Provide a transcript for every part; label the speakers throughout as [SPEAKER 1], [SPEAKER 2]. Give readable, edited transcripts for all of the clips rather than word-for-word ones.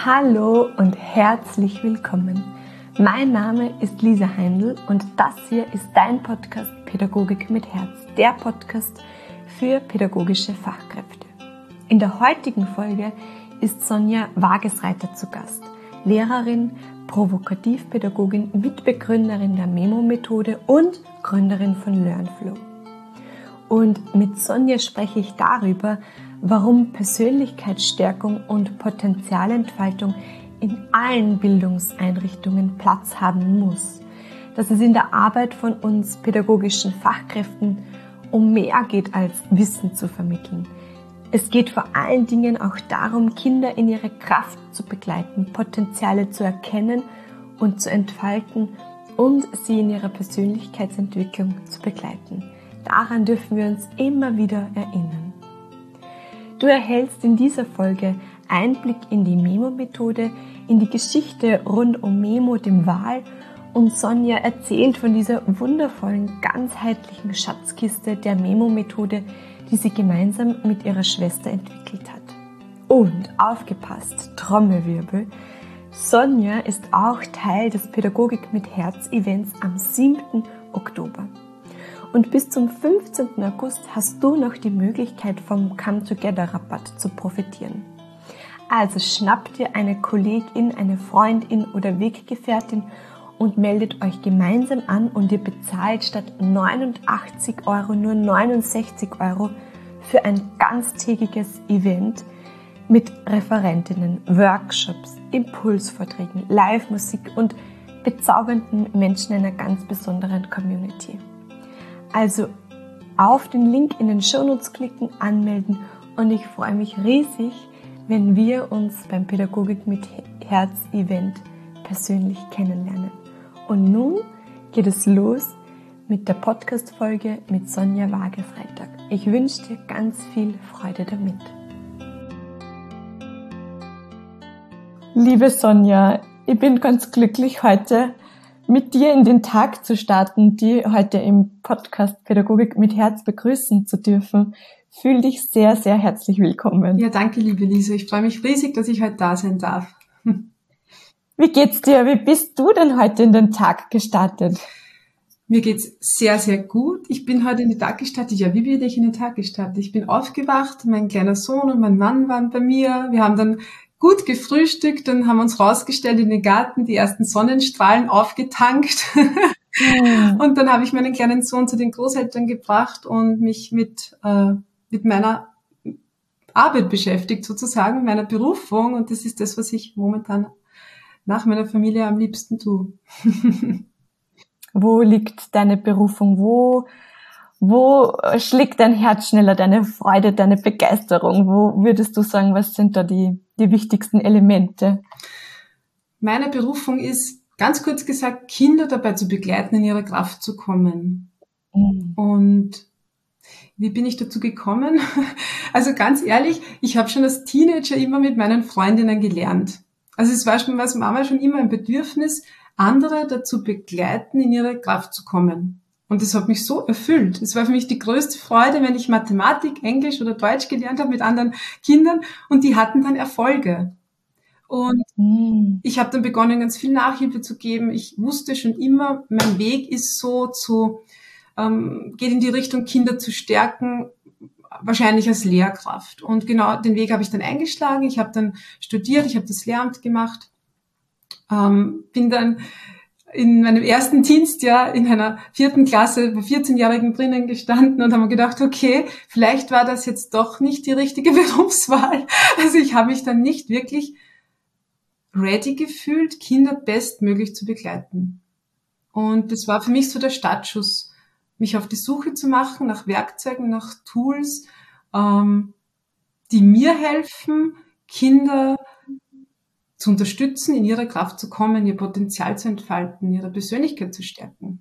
[SPEAKER 1] Hallo und herzlich willkommen. Mein Name ist Lisa Heindl und das hier ist dein Podcast Pädagogik mit Herz, der Podcast für pädagogische Fachkräfte. In der heutigen Folge ist Sonja Wagesreiter zu Gast, Lehrerin, Provokativpädagogin, Mitbegründerin der Memo-Methode und Gründerin von LearnFlow. Und mit Sonja spreche ich darüber, warum Persönlichkeitsstärkung und Potenzialentfaltung in allen Bildungseinrichtungen Platz haben muss. Dass es in der Arbeit von uns pädagogischen Fachkräften um mehr geht als Wissen zu vermitteln. Es geht vor allen Dingen auch darum, Kinder in ihre Kraft zu begleiten, Potenziale zu erkennen und zu entfalten und sie in ihrer Persönlichkeitsentwicklung zu begleiten. Daran dürfen wir uns immer wieder erinnern. Du erhältst in dieser Folge Einblick in die Memo-Methode, in die Geschichte rund um Memo, dem Wal, und Sonja erzählt von dieser wundervollen, ganzheitlichen Schatzkiste der Memo-Methode, die sie gemeinsam mit ihrer Schwester entwickelt hat. Und aufgepasst, Trommelwirbel, Sonja ist auch Teil des Pädagogik mit Herz-Events am 7. Oktober. Und bis zum 15. August hast du noch die Möglichkeit, vom Come-Together-Rabatt zu profitieren. Also schnappt dir eine Kollegin, eine Freundin oder Weggefährtin und meldet euch gemeinsam an und ihr bezahlt statt 89 € nur 69 € für ein ganztägiges Event mit Referentinnen, Workshops, Impulsvorträgen, Live-Musik und bezaubernden Menschen einer ganz besonderen Community. Also auf den Link in den Shownotes klicken, anmelden und ich freue mich riesig, wenn wir uns beim Pädagogik mit Herz Event persönlich kennenlernen. Und nun geht es los mit der Podcast-Folge mit Sonja Wagesreiter. Ich wünsche dir ganz viel Freude damit. Liebe Sonja, ich bin ganz glücklich heute mit dir in den Tag zu starten, die heute im Podcast Pädagogik mit Herz begrüßen zu dürfen. Fühl dich sehr, sehr herzlich willkommen.
[SPEAKER 2] Ja, danke, liebe Lisa. Ich freue mich riesig, dass ich heute da sein darf.
[SPEAKER 1] Wie geht's dir? Wie bist du denn heute in den Tag gestartet?
[SPEAKER 2] Mir geht's sehr, sehr gut. Ich bin heute in den Tag gestartet. Ja, wie bin ich in den Tag gestartet? Ich bin aufgewacht, mein kleiner Sohn und mein Mann waren bei mir. Wir haben dann gut gefrühstückt und haben uns rausgestellt in den Garten, die ersten Sonnenstrahlen aufgetankt. Und dann habe ich meinen kleinen Sohn zu den Großeltern gebracht und mich mit meiner Arbeit beschäftigt, sozusagen, meiner Berufung. Und das ist das, was ich momentan nach meiner Familie am liebsten tue.
[SPEAKER 1] Wo liegt deine Berufung? Wo schlägt dein Herz schneller, deine Freude, deine Begeisterung? Wo würdest du sagen, was sind da die wichtigsten Elemente?
[SPEAKER 2] Meine Berufung ist, ganz kurz gesagt, Kinder dabei zu begleiten, in ihre Kraft zu kommen. Und wie bin ich dazu gekommen? Also ganz ehrlich, ich habe schon als Teenager immer mit meinen Freundinnen gelernt. Also es war schon, was Mama schon immer ein Bedürfnis, andere dazu begleiten, in ihre Kraft zu kommen. Und das hat mich so erfüllt. Es war für mich die größte Freude, wenn ich Mathematik, Englisch oder Deutsch gelernt habe mit anderen Kindern und die hatten dann Erfolge. Und ich habe dann begonnen, ganz viel Nachhilfe zu geben. Ich wusste schon immer, mein Weg ist so geht in die Richtung, Kinder zu stärken, wahrscheinlich als Lehrkraft. Und genau den Weg habe ich dann eingeschlagen. Ich habe dann studiert, ich habe das Lehramt gemacht, bin dann in meinem ersten Dienstjahr in einer 4. Klasse bei 14-Jährigen drinnen gestanden und habe mir gedacht, okay, vielleicht war das jetzt doch nicht die richtige Berufswahl. Also ich habe mich dann nicht wirklich ready gefühlt, Kinder bestmöglich zu begleiten. Und das war für mich so der Startschuss, mich auf die Suche zu machen nach Werkzeugen, nach Tools, die mir helfen, Kinder zu unterstützen, in ihre Kraft zu kommen, ihr Potenzial zu entfalten, ihre Persönlichkeit zu stärken.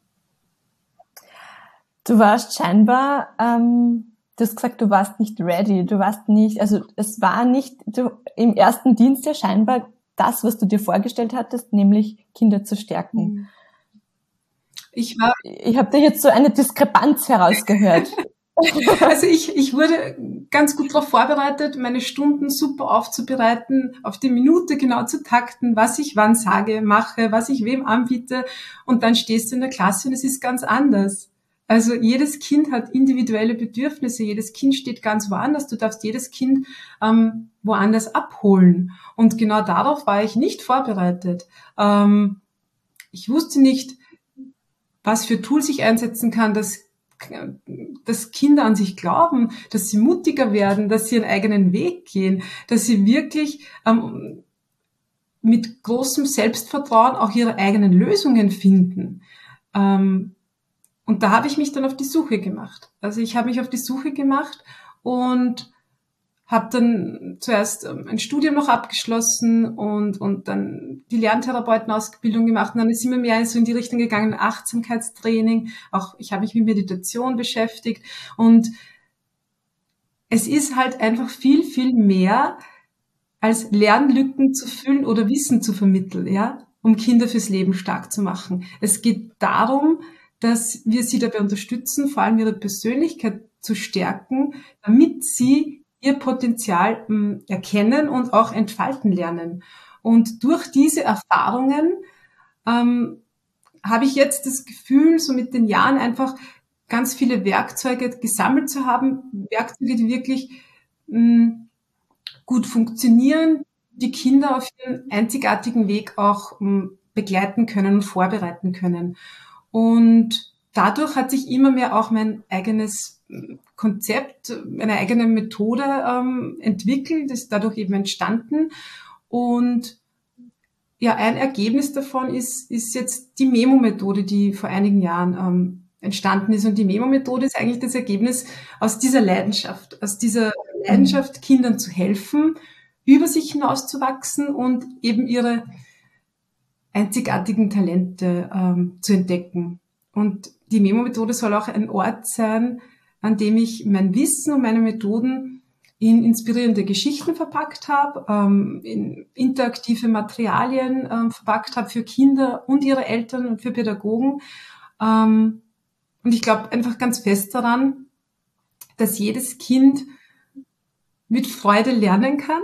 [SPEAKER 1] Du warst scheinbar, du hast gesagt, du warst nicht ready, du warst nicht, also es war nicht im ersten Dienstjahr scheinbar das, was du dir vorgestellt hattest, nämlich Kinder zu stärken. Ich habe da jetzt so eine Diskrepanz herausgehört.
[SPEAKER 2] Also ich wurde ganz gut darauf vorbereitet, meine Stunden super aufzubereiten, auf die Minute genau zu takten, was ich wann sage, mache, was ich wem anbiete. Und dann stehst du in der Klasse und es ist ganz anders. Also jedes Kind hat individuelle Bedürfnisse, jedes Kind steht ganz woanders. Du darfst jedes Kind woanders abholen. Und genau darauf war ich nicht vorbereitet. Ich wusste nicht, was für Tools ich einsetzen kann, dass Kinder an sich glauben, dass sie mutiger werden, dass sie ihren eigenen Weg gehen, dass sie wirklich mit großem Selbstvertrauen auch ihre eigenen Lösungen finden. Und da habe ich mich dann auf die Suche gemacht. Also ich habe mich auf die Suche gemacht und habe dann zuerst ein Studium noch abgeschlossen und dann die Lerntherapeutenausbildung gemacht. Und dann ist immer mehr so in die Richtung gegangen, Achtsamkeitstraining. Auch ich habe mich mit Meditation beschäftigt. Und es ist halt einfach viel, viel mehr als Lernlücken zu füllen oder Wissen zu vermitteln, ja, um Kinder fürs Leben stark zu machen. Es geht darum, dass wir sie dabei unterstützen, vor allem ihre Persönlichkeit zu stärken, damit sie ihr Potenzial erkennen und auch entfalten lernen. Und durch diese Erfahrungen habe ich jetzt das Gefühl, so mit den Jahren einfach ganz viele Werkzeuge gesammelt zu haben, Werkzeuge, die wirklich gut funktionieren, die Kinder auf ihren einzigartigen Weg auch begleiten können und vorbereiten können. Und dadurch hat sich immer mehr auch mein eigenes Konzept, eine eigene Methode entwickelt, ist dadurch eben entstanden. Und ja, ein Ergebnis davon ist jetzt die Memo-Methode, die vor einigen Jahren entstanden ist. Und die Memo-Methode ist eigentlich das Ergebnis aus dieser Leidenschaft, Kindern zu helfen, über sich hinauszuwachsen und eben ihre einzigartigen Talente zu entdecken. Und die Memo-Methode soll auch ein Ort sein, an dem ich mein Wissen und meine Methoden in inspirierende Geschichten verpackt habe, in interaktive Materialien verpackt habe für Kinder und ihre Eltern und für Pädagogen. Und ich glaube einfach ganz fest daran, dass jedes Kind mit Freude lernen kann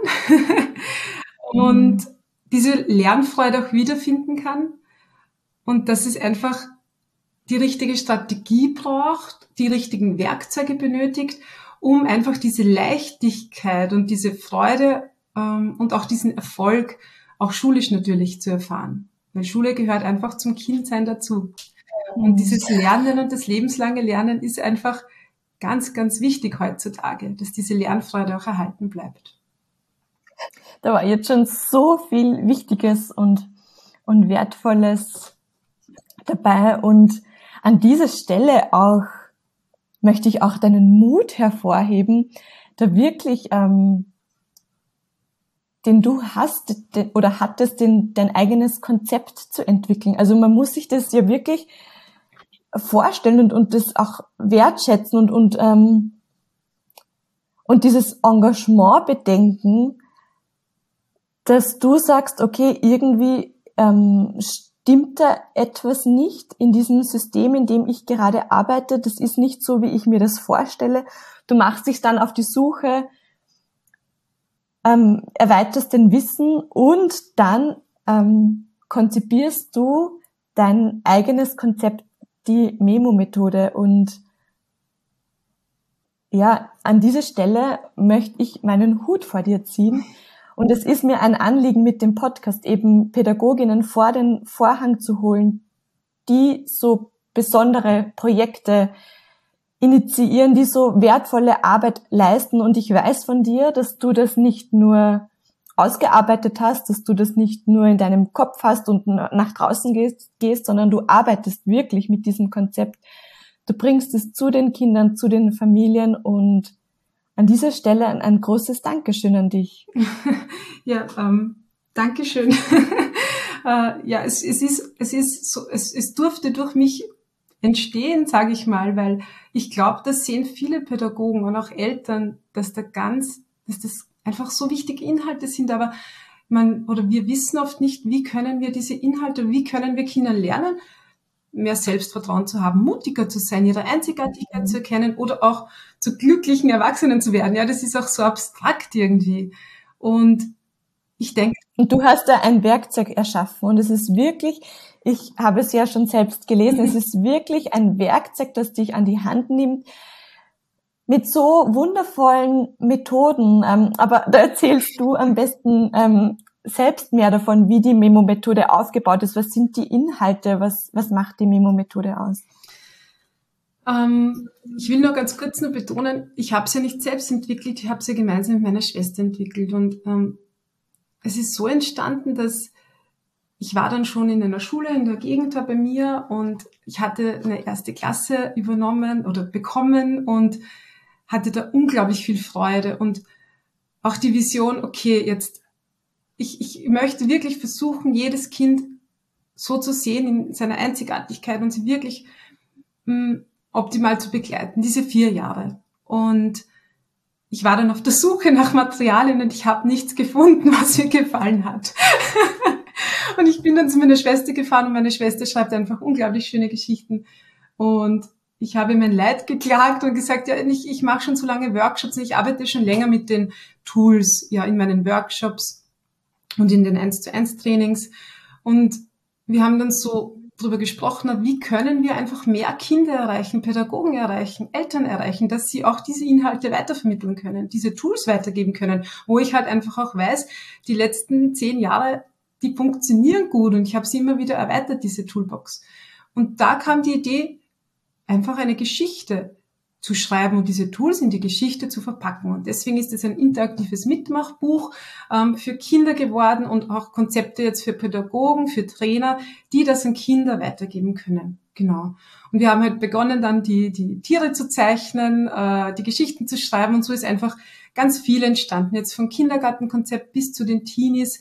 [SPEAKER 2] und diese Lernfreude auch wiederfinden kann und dass es einfach die richtige Strategie braucht, die richtigen Werkzeuge benötigt, um einfach diese Leichtigkeit und diese Freude und auch diesen Erfolg, auch schulisch natürlich, zu erfahren. Weil Schule gehört einfach zum Kindsein dazu. Und dieses Lernen und das lebenslange Lernen ist einfach ganz, ganz wichtig heutzutage, dass diese Lernfreude auch erhalten bleibt.
[SPEAKER 1] Da war jetzt schon so viel Wichtiges und Wertvolles dabei. Und an dieser Stelle auch möchte ich auch deinen Mut hervorheben, da wirklich, den du hast oder hattest, dein eigenes Konzept zu entwickeln. Also man muss sich das ja wirklich vorstellen und das auch wertschätzen und dieses Engagement bedenken, dass du sagst, okay, irgendwie stimmt da etwas nicht in diesem System, in dem ich gerade arbeite. Das ist nicht so, wie ich mir das vorstelle. Du machst dich dann auf die Suche, erweiterst dein Wissen und dann konzipierst du dein eigenes Konzept, die Memo-Methode. Und ja, an dieser Stelle möchte ich meinen Hut vor dir ziehen. Und es ist mir ein Anliegen mit dem Podcast, eben Pädagoginnen vor den Vorhang zu holen, die so besondere Projekte initiieren, die so wertvolle Arbeit leisten. Und ich weiß von dir, dass du das nicht nur ausgearbeitet hast, dass du das nicht nur in deinem Kopf hast und nach draußen gehst, sondern du arbeitest wirklich mit diesem Konzept. Du bringst es zu den Kindern, zu den Familien und an dieser Stelle ein großes Dankeschön an dich.
[SPEAKER 2] Ja, Dankeschön. Ja, es durfte durch mich entstehen, sage ich mal, weil ich glaube, das sehen viele Pädagogen und auch Eltern, dass das einfach so wichtige Inhalte sind, aber wir wissen oft nicht, wie können wir diese Inhalte, wie können wir Kindern lernen, mehr Selbstvertrauen zu haben, mutiger zu sein, ihre Einzigartigkeit zu erkennen oder auch zu glücklichen Erwachsenen zu werden. Ja, das ist auch so abstrakt irgendwie. Und ich denke...
[SPEAKER 1] Und du hast da ein Werkzeug erschaffen und es ist wirklich, ich habe es ja schon selbst gelesen, es ist wirklich ein Werkzeug, das dich an die Hand nimmt, mit so wundervollen Methoden. Aber da erzählst du am besten selbst mehr davon, wie die Memo-Methode aufgebaut ist. Was sind die Inhalte? Was macht die Memo-Methode aus?
[SPEAKER 2] Ich will nur ganz kurz betonen, ich habe es ja nicht selbst entwickelt, ich habe es ja gemeinsam mit meiner Schwester entwickelt. Und es ist so entstanden, dass ich war dann schon in einer Schule in der Gegend bei mir und ich hatte eine erste Klasse übernommen oder bekommen und hatte da unglaublich viel Freude und auch die Vision, okay, jetzt, ich möchte wirklich versuchen, jedes Kind so zu sehen in seiner Einzigartigkeit und sie wirklich optimal zu begleiten, diese 4 Jahre. Und ich war dann auf der Suche nach Materialien und ich habe nichts gefunden, was mir gefallen hat. Und ich bin dann zu meiner Schwester gefahren und meine Schwester schreibt einfach unglaublich schöne Geschichten. Und ich habe mein Leid geklagt und gesagt, ja, ich mache schon so lange Workshops und ich arbeite schon länger mit den Tools, ja, in meinen Workshops und in den 1:1 Trainings. Und wir haben dann so darüber gesprochen, wie können wir einfach mehr Kinder erreichen, Pädagogen erreichen, Eltern erreichen, dass sie auch diese Inhalte weitervermitteln können, diese Tools weitergeben können, wo ich halt einfach auch weiß, die letzten 10 Jahre, die funktionieren gut und ich habe sie immer wieder erweitert, diese Toolbox. Und da kam die Idee, einfach eine Geschichte zu schreiben und diese Tools in die Geschichte zu verpacken. Und deswegen ist es ein interaktives Mitmachbuch für Kinder geworden und auch Konzepte jetzt für Pädagogen, für Trainer, die das an Kinder weitergeben können. Genau. Und wir haben halt begonnen, dann die Tiere zu zeichnen, die Geschichten zu schreiben und so ist einfach ganz viel entstanden. Jetzt vom Kindergartenkonzept bis zu den Teenies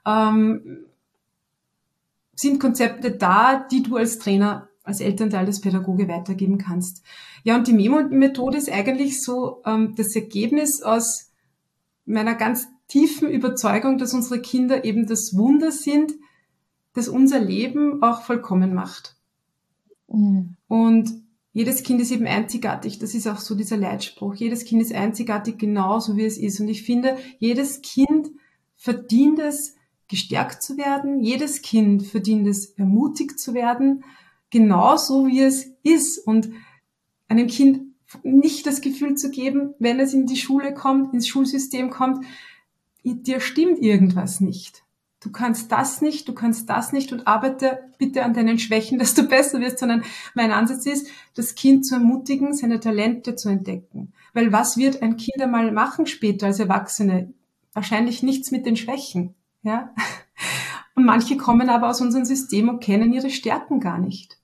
[SPEAKER 2] sind Konzepte da, die du als Trainer, als Elternteil, als Pädagoge weitergeben kannst. Ja, und die Memo-Methode ist eigentlich so das Ergebnis aus meiner ganz tiefen Überzeugung, dass unsere Kinder eben das Wunder sind, das unser Leben auch vollkommen macht. Mhm. Und jedes Kind ist eben einzigartig. Das ist auch so dieser Leitspruch. Jedes Kind ist einzigartig, genauso wie es ist. Und ich finde, jedes Kind verdient es, gestärkt zu werden. Jedes Kind verdient es, ermutigt zu werden, genauso wie es ist. Und einem Kind nicht das Gefühl zu geben, wenn es in die Schule kommt, ins Schulsystem kommt, dir stimmt irgendwas nicht. Du kannst das nicht und arbeite bitte an deinen Schwächen, dass du besser wirst, sondern mein Ansatz ist, das Kind zu ermutigen, seine Talente zu entdecken. Weil was wird ein Kind einmal machen später als Erwachsene? Wahrscheinlich nichts mit den Schwächen. Ja? Und manche kommen aber aus unserem System und kennen ihre Stärken gar nicht.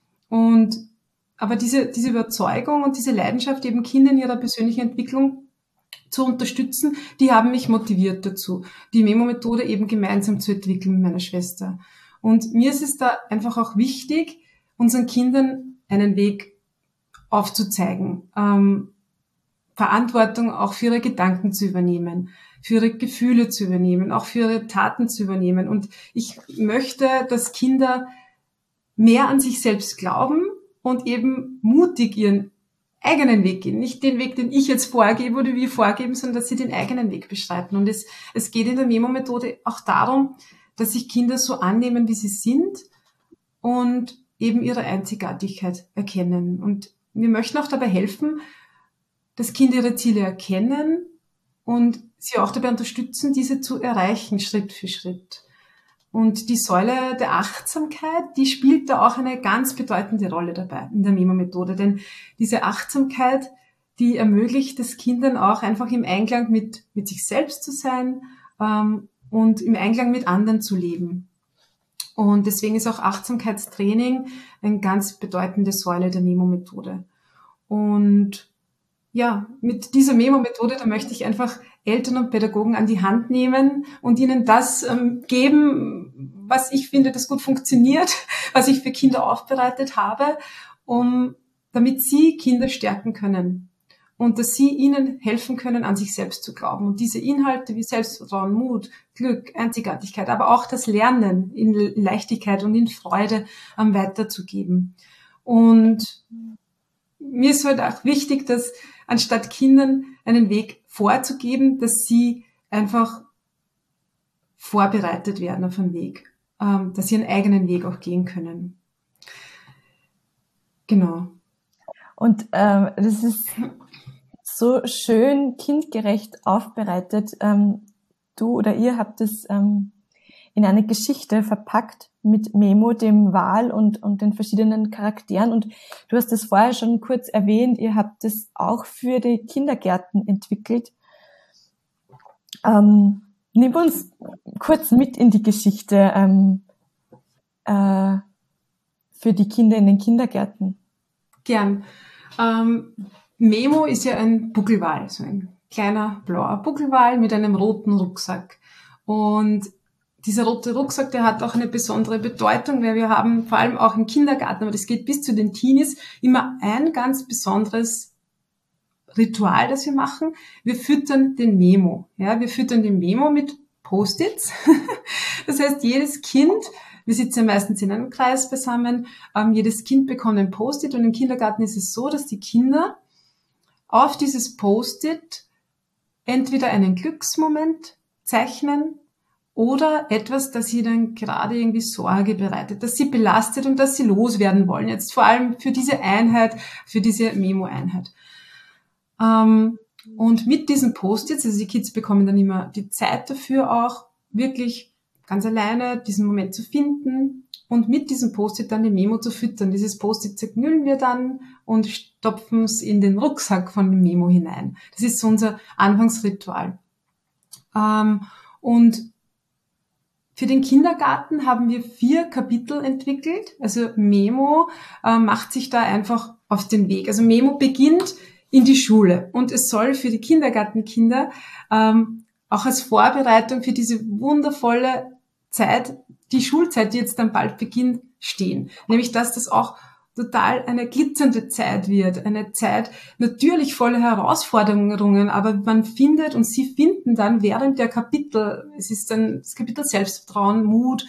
[SPEAKER 2] Aber diese Überzeugung und diese Leidenschaft, eben Kinder in ihrer persönlichen Entwicklung zu unterstützen, die haben mich motiviert dazu, die Memo-Methode eben gemeinsam zu entwickeln mit meiner Schwester. Und mir ist es da einfach auch wichtig, unseren Kindern einen Weg aufzuzeigen, Verantwortung auch für ihre Gedanken zu übernehmen, für ihre Gefühle zu übernehmen, auch für ihre Taten zu übernehmen. Und ich möchte, dass Kinder mehr an sich selbst glauben und eben mutig ihren eigenen Weg gehen. Nicht den Weg, den ich jetzt vorgebe oder wir vorgeben, sondern dass sie den eigenen Weg beschreiten. Und es geht in der Memo-Methode auch darum, dass sich Kinder so annehmen, wie sie sind und eben ihre Einzigartigkeit erkennen. Und wir möchten auch dabei helfen, dass Kinder ihre Ziele erkennen und sie auch dabei unterstützen, diese zu erreichen, Schritt für Schritt. Und die Säule der Achtsamkeit, die spielt da auch eine ganz bedeutende Rolle dabei in der Memo-Methode. Denn diese Achtsamkeit, die ermöglicht es Kindern auch einfach im Einklang mit sich selbst zu sein und im Einklang mit anderen zu leben. Und deswegen ist auch Achtsamkeitstraining eine ganz bedeutende Säule der Memo-Methode. Und ja, mit dieser Memo-Methode, da möchte ich einfach Eltern und Pädagogen an die Hand nehmen und ihnen das geben, was ich finde, das gut funktioniert, was ich für Kinder aufbereitet habe, damit sie Kinder stärken können und dass sie ihnen helfen können, an sich selbst zu glauben. Und diese Inhalte wie Selbstvertrauen, Mut, Glück, Einzigartigkeit, aber auch das Lernen in Leichtigkeit und in Freude weiterzugeben. Und mir ist halt auch wichtig, dass anstatt Kindern einen Weg vorzugeben, dass sie einfach vorbereitet werden auf einen Weg, dass sie ihren eigenen Weg auch gehen können. Genau.
[SPEAKER 1] Und das ist so schön kindgerecht aufbereitet. Du oder ihr habt es in eine Geschichte verpackt mit Memo, dem Wal und den verschiedenen Charakteren. Und du hast es vorher schon kurz erwähnt, ihr habt es auch für die Kindergärten entwickelt. Nimm uns kurz mit in die Geschichte für die Kinder in den Kindergärten.
[SPEAKER 2] Gern. Memo ist ja ein Buckelwal, so ein kleiner blauer Buckelwal mit einem roten Rucksack. Und dieser rote Rucksack, der hat auch eine besondere Bedeutung, weil wir haben vor allem auch im Kindergarten, aber das geht bis zu den Teenies, immer ein ganz besonderes Ritual, das wir machen. Wir füttern den Memo. Ja, wir füttern den Memo mit Post-its. Das heißt, jedes Kind, wir sitzen ja meistens in einem Kreis beisammen, jedes Kind bekommt ein Post-it und im Kindergarten ist es so, dass die Kinder auf dieses Post-it entweder einen Glücksmoment zeichnen oder etwas, das ihnen gerade irgendwie Sorge bereitet, das sie belastet und das sie loswerden wollen. Jetzt vor allem für diese Einheit, für diese Memo-Einheit. Und mit diesen Post-its, also die Kids bekommen dann immer die Zeit dafür auch, wirklich ganz alleine diesen Moment zu finden und mit diesem Post-it dann die Memo zu füttern. Dieses Post-it zerknüllen wir dann und stopfen es in den Rucksack von dem Memo hinein. Das ist so unser Anfangsritual. Und für den Kindergarten haben wir 4 Kapitel entwickelt. Also Memo macht sich da einfach auf den Weg. Also Memo beginnt in die Schule und es soll für die Kindergartenkinder auch als Vorbereitung für diese wundervolle Zeit, die Schulzeit, die jetzt dann bald beginnt, stehen. Nämlich, dass das auch total eine glitzernde Zeit wird, eine Zeit natürlich voller Herausforderungen, aber man findet und sie finden dann während der Kapitel, es ist dann das Kapitel Selbstvertrauen, Mut,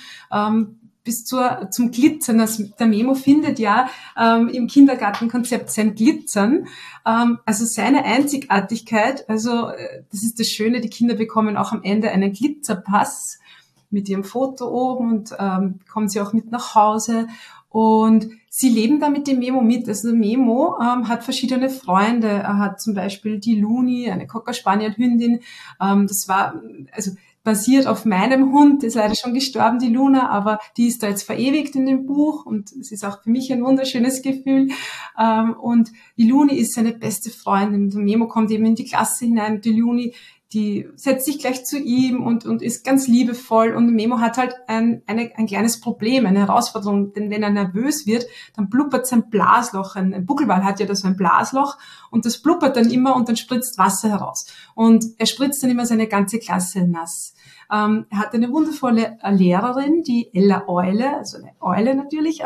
[SPEAKER 2] bis zum Glitzern. Also der Memo findet ja im Kindergartenkonzept sein Glitzern, also seine Einzigartigkeit. Also das ist das Schöne, die Kinder bekommen auch am Ende einen Glitzerpass mit ihrem Foto oben und kommen sie auch mit nach Hause. Und sie leben da mit dem Memo mit. Also der Memo hat verschiedene Freunde. Er hat zum Beispiel die Luni, eine Cocker Spaniel Hündin. Das war also basiert auf meinem Hund, ist leider schon gestorben, die Luna, aber die ist da jetzt verewigt in dem Buch und es ist auch für mich ein wunderschönes Gefühl. Und die Luni ist seine beste Freundin. Der Memo kommt eben in die Klasse hinein. Die Luni, die setzt sich gleich zu ihm und ist ganz liebevoll. Und Memo hat halt ein kleines Problem, eine Herausforderung, denn wenn er nervös wird, dann blubbert sein Blasloch. Ein Buckelwal hat ja da so ein Blasloch und das blubbert dann immer und dann spritzt Wasser heraus. Und er spritzt dann immer seine ganze Klasse nass. Er hat eine wundervolle Lehrerin, die Ella Eule, also eine Eule natürlich,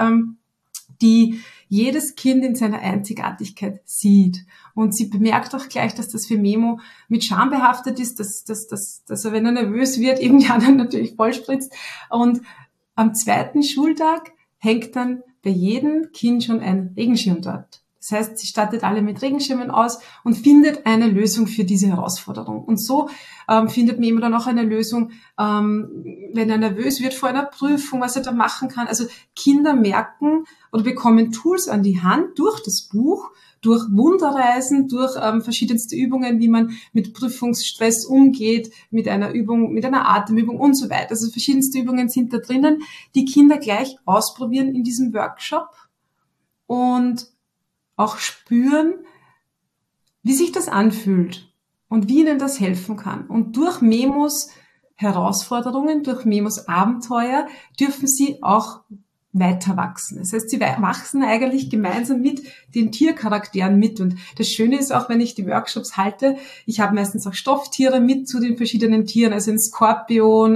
[SPEAKER 2] die jedes Kind in seiner Einzigartigkeit sieht. Und sie bemerkt auch gleich, dass das für Memo mit Scham behaftet ist, dass er, wenn er nervös wird, eben die anderen natürlich vollspritzt. Und am 2. Schultag hängt dann bei jedem Kind schon ein Regenschirm dort. Das heißt, sie stattet alle mit Regenschirmen aus und findet eine Lösung für diese Herausforderung. Und so findet Memo dann auch eine Lösung, wenn er nervös wird vor einer Prüfung, was er da machen kann. Also Kinder merken oder bekommen Tools an die Hand durch das Buch, durch Wunderreisen, durch verschiedenste Übungen, wie man mit Prüfungsstress umgeht, mit einer Übung, mit einer Atemübung und so weiter. Also verschiedenste Übungen sind da drinnen, die Kinder gleich ausprobieren in diesem Workshop und auch spüren, wie sich das anfühlt und wie ihnen das helfen kann. Und durch Memos Herausforderungen, durch Memos Abenteuer dürfen sie auch weiter wachsen. Das heißt, sie wachsen eigentlich gemeinsam mit den Tiercharakteren mit. Und das Schöne ist auch, wenn ich die Workshops halte, ich habe meistens auch Stofftiere mit zu den verschiedenen Tieren, also den Skorpion,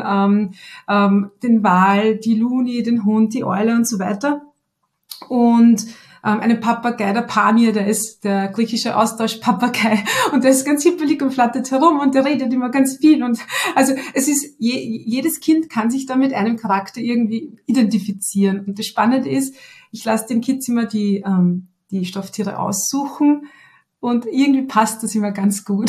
[SPEAKER 2] den Wal, die Luni, den Hund, die Eule und so weiter. Und einen Papagei, der Pamir, der ist der griechische Austauschpapagei und der ist ganz hippelig und flattert herum und der redet immer ganz viel und also es ist, jedes Kind kann sich da mit einem Charakter irgendwie identifizieren und das Spannende ist, ich lasse den Kids immer die Stofftiere aussuchen und irgendwie passt das immer ganz gut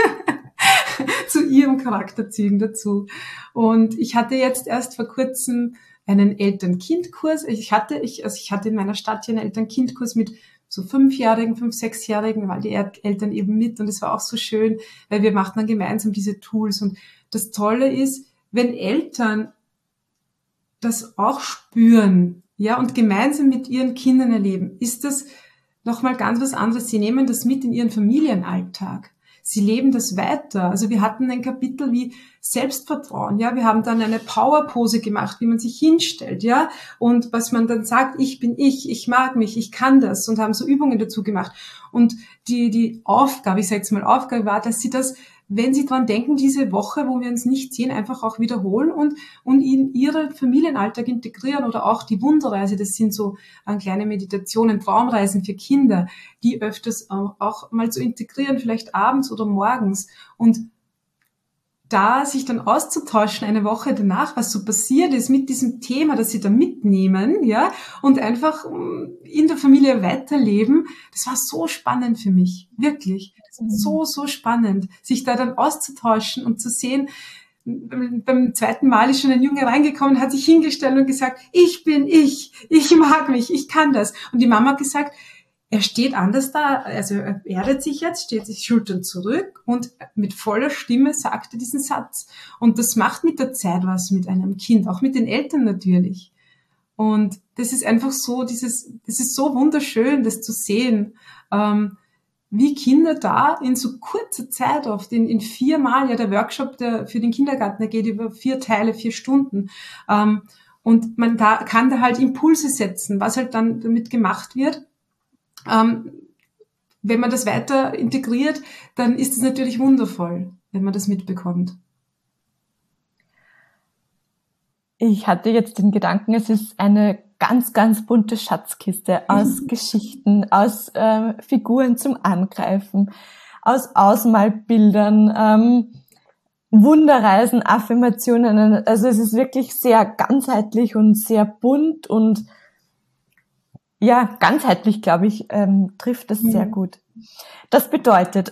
[SPEAKER 2] zu ihren Charakterzügen dazu. Und ich hatte jetzt erst vor kurzem einen Eltern-Kind-Kurs. Ich hatte in meiner Stadt hier einen Eltern-Kind-Kurs mit so 5-Jährigen, 6-Jährigen, weil die Eltern eben mit und es war auch so schön, weil wir machten dann gemeinsam diese Tools und das Tolle ist, wenn Eltern das auch spüren, ja, und gemeinsam mit ihren Kindern erleben, ist das nochmal ganz was anderes. Sie nehmen das mit in ihren Familienalltag. Sie leben das weiter. Also wir hatten ein Kapitel wie Selbstvertrauen, ja. Wir haben dann eine Powerpose gemacht, wie man sich hinstellt, ja. Und was man dann sagt, ich bin ich mag mich, ich kann das und haben so Übungen dazu gemacht. Und die Aufgabe, ich sage jetzt mal Aufgabe war, dass sie das, wenn sie dran denken, diese Woche, wo wir uns nicht sehen, einfach auch wiederholen und in ihren Familienalltag integrieren oder auch die Wunderreise, das sind so kleine Meditationen, Traumreisen für Kinder, die öfters auch mal zu integrieren, vielleicht abends oder morgens und da sich dann auszutauschen eine Woche danach, was so passiert ist mit diesem Thema, das sie da mitnehmen, ja, und einfach in der Familie weiterleben, das war so spannend für mich, wirklich. Das war so spannend, sich da dann auszutauschen und zu sehen, beim zweiten Mal ist schon ein Junge reingekommen, hat sich hingestellt und gesagt, ich bin ich mag mich, ich kann das. Und die Mama hat gesagt, er steht anders da, also er erdet sich jetzt, steht sich Schultern zurück und mit voller Stimme sagt er diesen Satz. Und das macht mit der Zeit was mit einem Kind, auch mit den Eltern natürlich. Und das ist einfach so, das ist so wunderschön, das zu sehen, wie Kinder da in so kurzer Zeit oft, in 4 Mal, ja der Workshop für den Kindergarten, der geht über 4 Teile, 4 Stunden. Und man kann da halt Impulse setzen, was halt dann damit gemacht wird. Wenn man das weiter integriert, dann ist es natürlich wundervoll, wenn man das mitbekommt.
[SPEAKER 1] Ich hatte jetzt den Gedanken, es ist eine ganz, ganz bunte Schatzkiste aus Geschichten, aus Figuren zum Angreifen, aus Ausmalbildern, Wunderreisen, Affirmationen. Also es ist wirklich sehr ganzheitlich und sehr bunt und ja, ganzheitlich, glaube ich, trifft das sehr gut. Das bedeutet,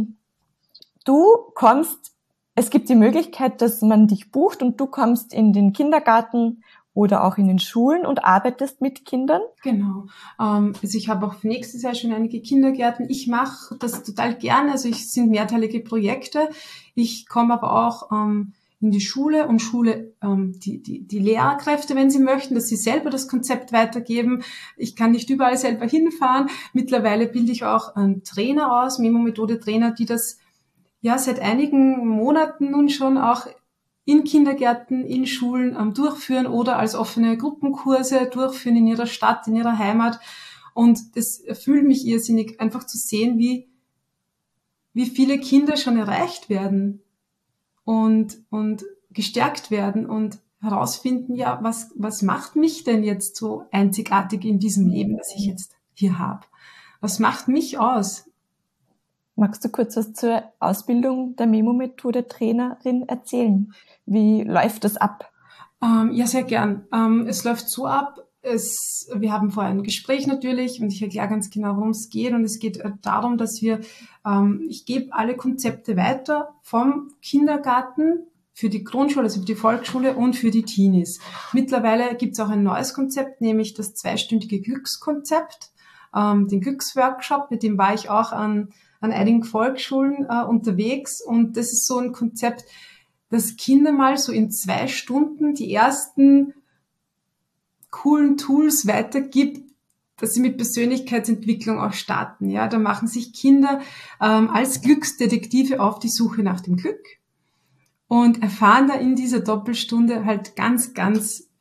[SPEAKER 1] es gibt die Möglichkeit, dass man dich bucht und du kommst in den Kindergarten oder auch in den Schulen und arbeitest mit Kindern.
[SPEAKER 2] Genau. Also ich habe auch für nächstes Jahr schon einige Kindergärten. Ich mache das total gerne. Also es sind mehrteilige Projekte. Ich komme aber auch in die Schule und die Lehrkräfte, wenn sie möchten, dass sie selber das Konzept weitergeben. Ich kann nicht überall selber hinfahren. Mittlerweile bilde ich auch Trainer aus, Memo-Methode-Trainer, die das ja seit einigen Monaten nun schon auch in Kindergärten, in Schulen durchführen oder als offene Gruppenkurse durchführen in ihrer Stadt, in ihrer Heimat. Und das erfüllt mich irrsinnig, einfach zu sehen, wie viele Kinder schon erreicht werden. Und gestärkt werden und herausfinden, ja, was macht mich denn jetzt so einzigartig in diesem Leben, das ich jetzt hier habe? Was macht mich aus?
[SPEAKER 1] Magst du kurz was zur Ausbildung der Memo-Methode-Trainerin erzählen? Wie läuft das ab?
[SPEAKER 2] Ja, sehr gern. Es läuft so ab, wir haben vorher ein Gespräch natürlich und ich erkläre ganz genau, worum es geht. Und es geht darum, dass ich gebe alle Konzepte weiter vom Kindergarten für die Grundschule, also für die Volksschule und für die Teenies. Mittlerweile gibt es auch ein neues Konzept, nämlich das 2-stündige Glückskonzept, den Glücksworkshop, mit dem war ich auch an einigen Volksschulen unterwegs. Und das ist so ein Konzept, dass Kinder mal so in 2 Stunden die ersten coolen Tools weitergibt, dass sie mit Persönlichkeitsentwicklung auch starten. Ja, da machen sich Kinder als Glücksdetektive auf die Suche nach dem Glück und erfahren da in dieser Doppelstunde halt ganz, ganz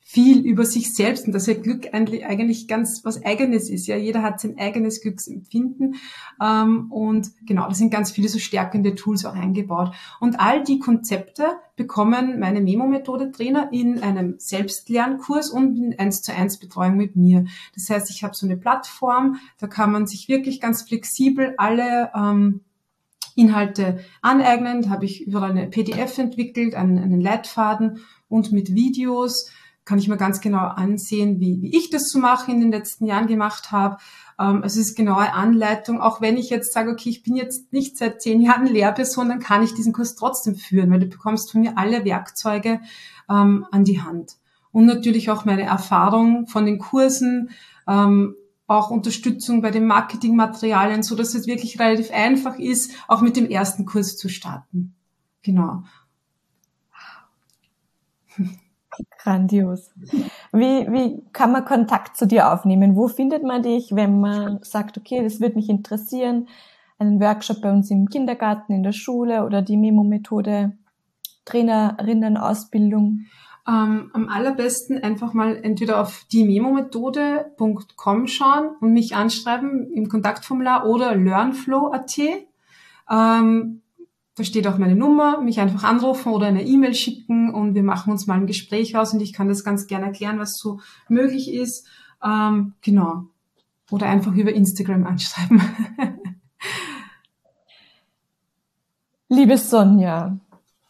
[SPEAKER 2] viel über sich selbst und dass ja Glück eigentlich ganz was Eigenes ist. Ja, jeder hat sein eigenes Glücksempfinden und genau, da sind ganz viele so stärkende Tools auch eingebaut. Und all die Konzepte bekommen meine Memo-Methode-Trainer in einem Selbstlernkurs und in 1:1 Betreuung mit mir. Das heißt, ich habe so eine Plattform, da kann man sich wirklich ganz flexibel alle Inhalte aneignen. Da habe ich überall eine PDF entwickelt, einen Leitfaden und mit Videos kann ich mir ganz genau ansehen, wie ich das so mache in den letzten Jahren gemacht habe. Es ist genaue Anleitung. Auch wenn ich jetzt sage, okay, ich bin jetzt nicht seit 10 Jahren Lehrperson, dann kann ich diesen Kurs trotzdem führen, weil du bekommst von mir alle Werkzeuge an die Hand. Und natürlich auch meine Erfahrung von den Kursen, auch Unterstützung bei den Marketingmaterialien, so dass es wirklich relativ einfach ist, auch mit dem ersten Kurs zu starten. Genau.
[SPEAKER 1] Grandios. Wie kann man Kontakt zu dir aufnehmen? Wo findet man dich, wenn man sagt, okay, das würde mich interessieren, einen Workshop bei uns im Kindergarten, in der Schule oder die Memo-Methode, Trainerinnenausbildung?
[SPEAKER 2] Am allerbesten einfach mal entweder auf diememomethode.com schauen und mich anschreiben im Kontaktformular oder learnflow.at. Da steht auch meine Nummer, mich einfach anrufen oder eine E-Mail schicken und wir machen uns mal ein Gespräch aus und ich kann das ganz gerne erklären, was so möglich ist. Genau. Oder einfach über Instagram anschreiben.
[SPEAKER 1] Liebe Sonja,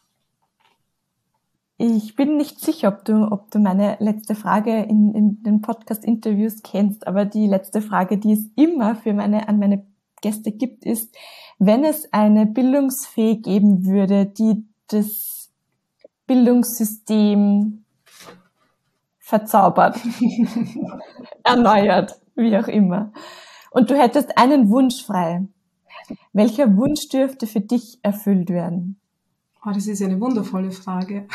[SPEAKER 1] ich bin nicht sicher, ob du meine letzte Frage in den Podcast-Interviews kennst, aber die letzte Frage, die es immer an meine Gäste gibt, ist, wenn es eine Bildungsfee geben würde, die das Bildungssystem verzaubert, erneuert, wie auch immer, und du hättest einen Wunsch frei, welcher Wunsch dürfte für dich erfüllt werden?
[SPEAKER 2] Oh, das ist eine wundervolle Frage.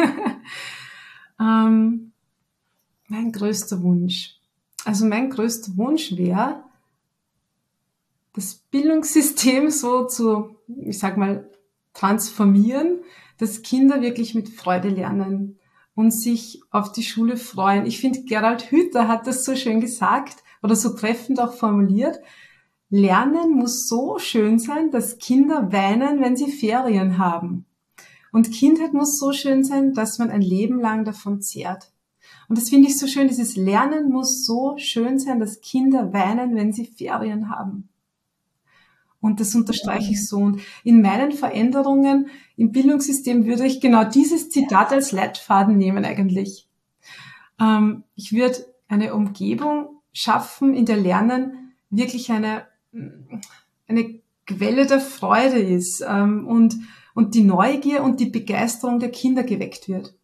[SPEAKER 2] Mein größter Wunsch. Also mein größter Wunsch wäre, das Bildungssystem so zu, ich sag mal, transformieren, dass Kinder wirklich mit Freude lernen und sich auf die Schule freuen. Ich finde, Gerald Hüther hat das so schön gesagt oder so treffend auch formuliert. Lernen muss so schön sein, dass Kinder weinen, wenn sie Ferien haben. Und Kindheit muss so schön sein, dass man ein Leben lang davon zehrt. Und das finde ich so schön, dieses Lernen muss so schön sein, dass Kinder weinen, wenn sie Ferien haben. Und das unterstreiche ich so. Und in meinen Veränderungen im Bildungssystem würde ich genau dieses Zitat als Leitfaden nehmen eigentlich. Ich würde eine Umgebung schaffen, in der Lernen wirklich eine Quelle der Freude ist und die Neugier und die Begeisterung der Kinder geweckt wird.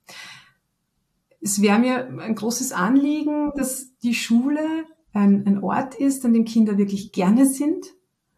[SPEAKER 2] Es wäre mir ein großes Anliegen, dass die Schule ein Ort ist, an dem Kinder wirklich gerne sind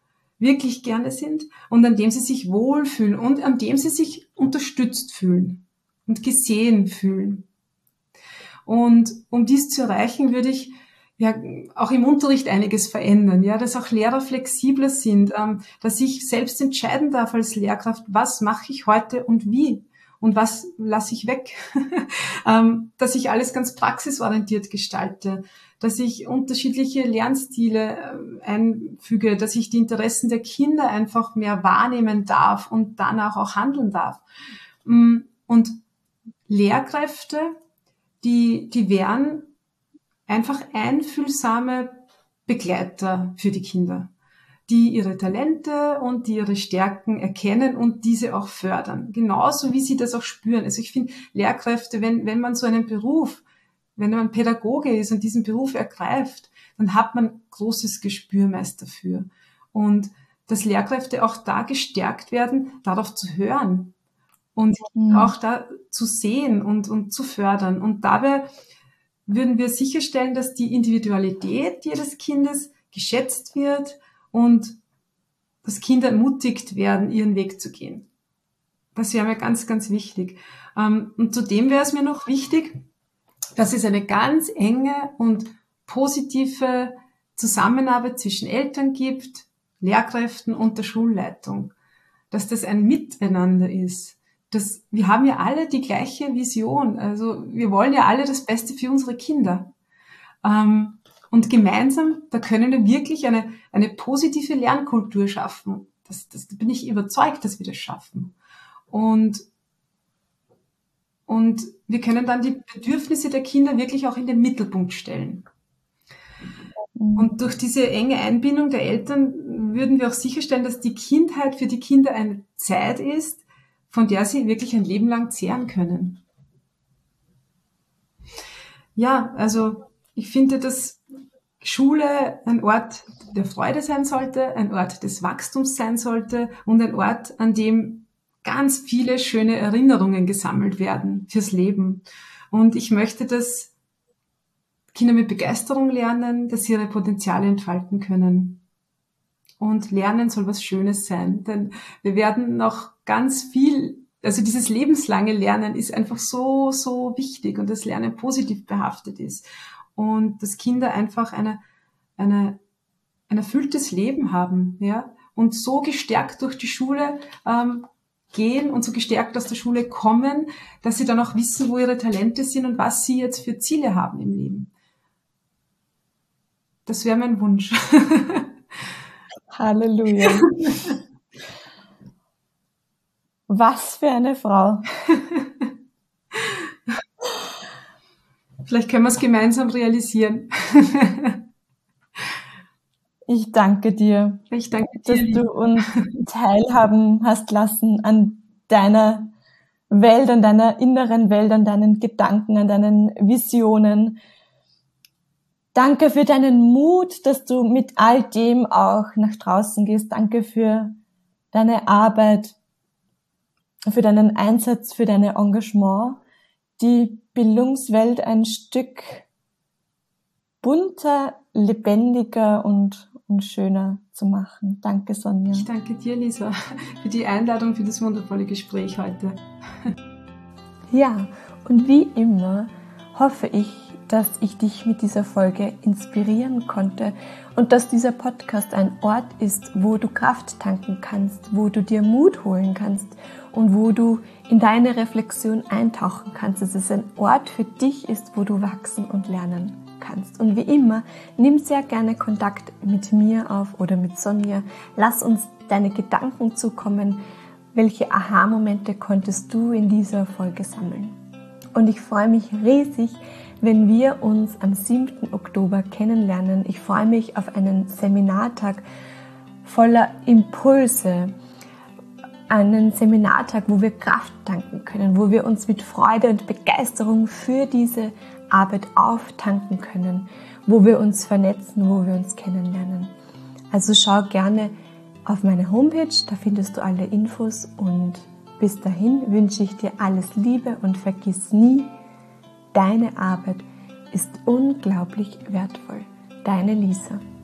[SPEAKER 2] und an dem sie sich wohlfühlen und an dem sie sich unterstützt fühlen und gesehen fühlen. Und um dies zu erreichen, würde ich ja auch im Unterricht einiges verändern, ja, dass auch Lehrer flexibler sind, dass ich selbst entscheiden darf als Lehrkraft, was mache ich heute und wie und was lasse ich weg, dass ich alles ganz praxisorientiert gestalte, dass ich unterschiedliche Lernstile einfüge, dass ich die Interessen der Kinder einfach mehr wahrnehmen darf und danach auch handeln darf. Und Lehrkräfte, die wären einfach einfühlsame Begleiter für die Kinder, die ihre Talente und die ihre Stärken erkennen und diese auch fördern. Genauso wie sie das auch spüren. Also ich finde, Lehrkräfte, wenn man so einen Beruf, wenn man Pädagoge ist und diesen Beruf ergreift, dann hat man großes Gespür meist dafür. Und dass Lehrkräfte auch da gestärkt werden, darauf zu hören und auch da zu sehen und zu fördern. Und dabei würden wir sicherstellen, dass die Individualität jedes Kindes geschätzt wird und dass Kinder ermutigt werden, ihren Weg zu gehen. Das wäre mir ganz, ganz wichtig. Und zudem wäre es mir noch wichtig, dass es eine ganz enge und positive Zusammenarbeit zwischen Eltern gibt, Lehrkräften und der Schulleitung. Dass das ein Miteinander ist. wir haben ja alle die gleiche Vision. Also wir wollen ja alle das Beste für unsere Kinder. Und gemeinsam, da können wir wirklich eine positive Lernkultur da bin ich überzeugt, dass wir das schaffen. Und wir können dann die Bedürfnisse der Kinder wirklich auch in den Mittelpunkt stellen. Und durch diese enge Einbindung der Eltern würden wir auch sicherstellen, dass die Kindheit für die Kinder eine Zeit ist, von der sie wirklich ein Leben lang zehren können. Ja, also ich finde, dass Schule ein Ort der Freude sein sollte, ein Ort des Wachstums sein sollte und ein Ort, an dem ganz viele schöne Erinnerungen gesammelt werden fürs Leben. Und ich möchte, dass Kinder mit Begeisterung lernen, dass sie ihre Potenziale entfalten können. Und Lernen soll was Schönes sein, denn wir werden noch ganz viel, also dieses lebenslange Lernen ist einfach so, so wichtig und das Lernen positiv behaftet ist. Und dass Kinder einfach ein erfülltes Leben haben, ja, und so gestärkt durch die Schule gehen und so gestärkt aus der Schule kommen, dass sie dann auch wissen, wo ihre Talente sind und was sie jetzt für Ziele haben im Leben. Das wäre mein Wunsch.
[SPEAKER 1] Halleluja. Was für eine Frau.
[SPEAKER 2] Vielleicht können wir es gemeinsam realisieren.
[SPEAKER 1] Ich danke dir,
[SPEAKER 2] dass
[SPEAKER 1] du uns teilhaben hast lassen an deiner Welt, an deiner inneren Welt, an deinen Gedanken, an deinen Visionen. Danke für deinen Mut, dass du mit all dem auch nach draußen gehst. Danke für deine Arbeit, für deinen Einsatz, für dein Engagement, die Bildungswelt ein Stück bunter, lebendiger und schöner zu machen. Danke, Sonja.
[SPEAKER 2] Ich danke dir, Lisa, für die Einladung, für das wundervolle Gespräch heute.
[SPEAKER 1] Ja, und wie immer hoffe ich, dass ich dich mit dieser Folge inspirieren konnte und dass dieser Podcast ein Ort ist, wo du Kraft tanken kannst, wo du dir Mut holen kannst und wo du in deine Reflexion eintauchen kannst. Dass es ein Ort für dich ist, wo du wachsen und lernen kannst. Und wie immer, nimm sehr gerne Kontakt mit mir auf oder mit Sonja. Lass uns deine Gedanken zukommen. Welche Aha-Momente konntest du in dieser Folge sammeln? Und ich freue mich riesig, wenn wir uns am 7. Oktober kennenlernen. Ich freue mich auf einen Seminartag voller Impulse. Einen Seminartag, wo wir Kraft tanken können, wo wir uns mit Freude und Begeisterung für diese Arbeit auftanken können, wo wir uns vernetzen, wo wir uns kennenlernen. Also schau gerne auf meine Homepage, da findest du alle Infos und bis dahin wünsche ich dir alles Liebe und vergiss nie, deine Arbeit ist unglaublich wertvoll. Deine Lisa.